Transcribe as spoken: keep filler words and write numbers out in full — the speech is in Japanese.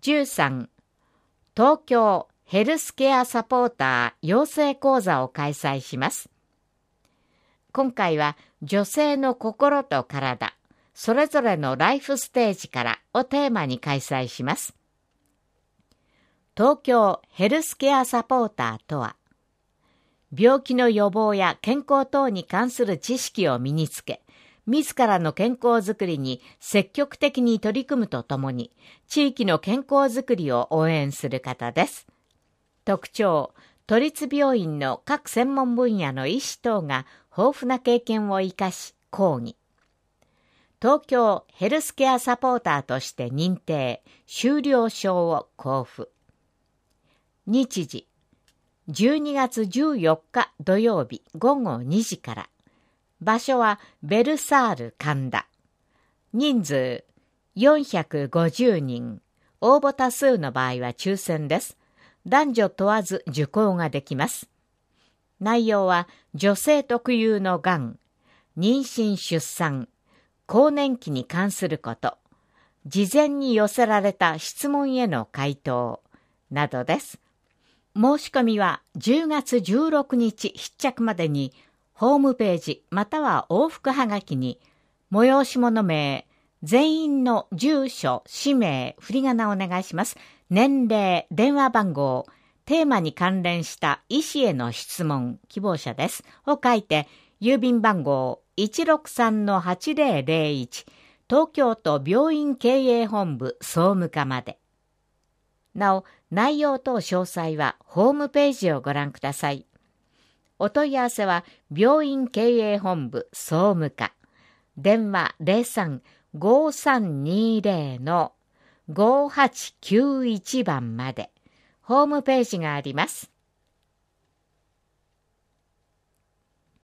じゅうさん、東京ヘルスケアサポーター養成講座を開催します。今回は女性の心と体、それぞれのライフステージからをテーマに開催します。東京ヘルスケアサポーターとは、病気の予防や健康等に関する知識を身につけ、自らの健康づくりに積極的に取り組むとともに、地域の健康づくりを応援する方です。特徴、都立病院の各専門分野の医師等が豊富な経験を生かし、講義。東京ヘルスケアサポーターとして認定、修了証を交付。日時、じゅうにがつじゅうよっか土曜日ごごにじから。場所はベルサール神田。人数よんひゃくごじゅうにん。応募多数の場合は抽選です。男女問わず受講ができます。内容は女性特有のがん、妊娠出産、更年期に関すること、事前に寄せられた質問への回答などです。申し込みはじゅうがつじゅうろくにち必着までにホームページまたは往復はがきに催し物名、全員の住所、氏名、振り仮名をお願いします。年齢、電話番号、テーマに関連した医師への質問、希望者です。を書いて、郵便番号 いちろくさんのはちぜろぜろいち 東京都病院経営本部総務課まで。なお、内容等詳細はホームページをご覧ください。お問い合わせは病院経営本部総務課。電話 ゼロさん ごさんにゼロ のごはちきゅういちばんまで。ホームページがあります。